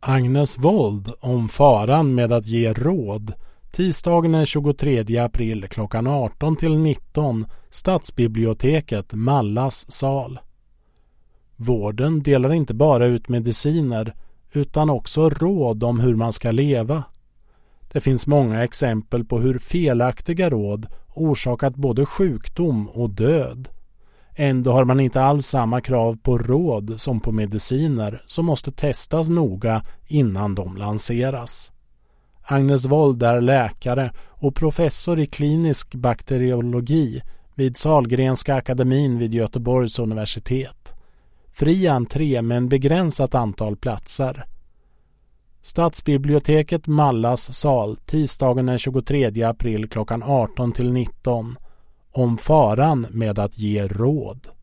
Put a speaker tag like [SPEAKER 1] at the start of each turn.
[SPEAKER 1] Agnes Wold om faran med att ge råd. Tisdagen den 23 april klockan 18-19, Stadsbiblioteket, Mallas sal. Vården delar inte bara ut mediciner utan också råd om hur man ska leva. Det finns många exempel på hur felaktiga råd orsakat både sjukdom och död. Ändå har man inte alls samma krav på råd som på mediciner som måste testas noga innan de lanseras. Agnes Wold är läkare och professor i klinisk bakteriologi vid Sahlgrenska akademin vid Göteborgs universitet. Fri entré med en begränsat antal platser. Stadsbiblioteket, Mallas sal, tisdagen den 23 april klockan 18-19. Om faran med att ge råd.